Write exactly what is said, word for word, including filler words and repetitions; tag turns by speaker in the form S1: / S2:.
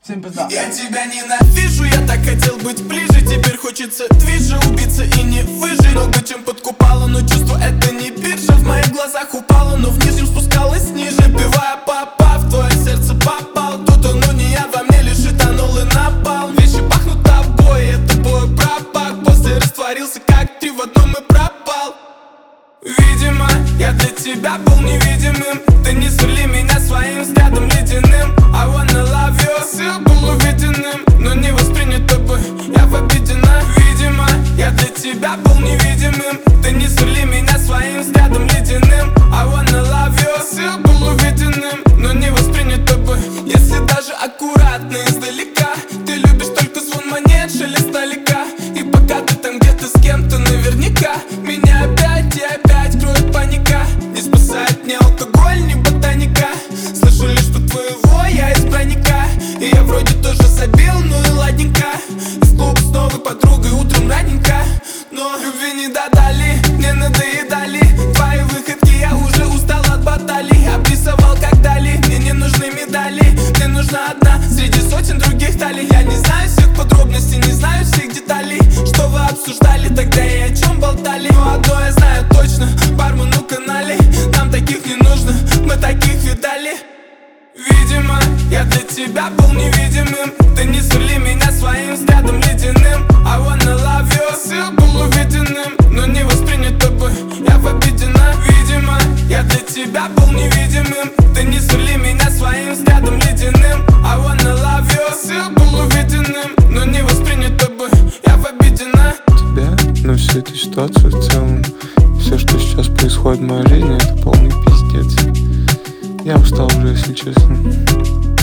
S1: Всем пизда.
S2: Я тебя ненавижу, я так хотел быть ближе. Теперь хочется движа, убиться и не выжить. Много чем подкупало, но чувство это не биржа. В моих глазах упало, но в нижнем спускалось ниже. Пивая папа, в твое сердце попал. Тут оно не я, во мне лишь этанол и напал. Вещи пахнут тобой, это бой пропах. После растворился как три в одном и пропал. Видимо, я для тебя был невидимым. Ты не сверли меня своим взглядом ледяным. I wanna love you. Все был увиденным, но не воспринят тобой. Я в обидена. Видимо, я для тебя был невидимым. Ты не сверли меня своим взглядом ледяным. I wanna love you. Все был увиденным, но не воспринят тобой. Если даже аккуратно издалека, ты любишь только звон монет, шелест налека. И пока ты там где-то с кем-то наверняка, меня опять и опять кроет паника. Не спасает ни алкоголь, ни ботаника. Слышу лишь про твоего я избранника. И я вроде тоже забил, ну и ладненько. В клуб с новой подругой утром раненько. Но любви не додали, мне надоедали твои выходки, я уже устал от баталий. Обрисовал как дали, мне не нужны медали. Мне нужна одна среди сотен других талий. Я не знаю всех подробностей, не знаю всех деталей. Что вы обсуждали тогда и о чем болтали. Но одно я знаю точно, бармену канале. Нам таких не нужно, мы таких видали. Видимо, я для тебя был невидимым. Ты не сверли меня своим взглядом ледяным. I wanna love you. Все был увиденным, но не воспринят тобой. Я в обидена. Видимо, я для тебя был невидимым. Ты не сверли меня своим взглядом ледяным. I wanna love you. Все был увиденным, но не воспринят тобой. Я в обидена.
S3: Тебя, но всю эту ситуацию в целом, все, что сейчас происходит в моей жизни, это полный пиздец. Я устал уже, если честно.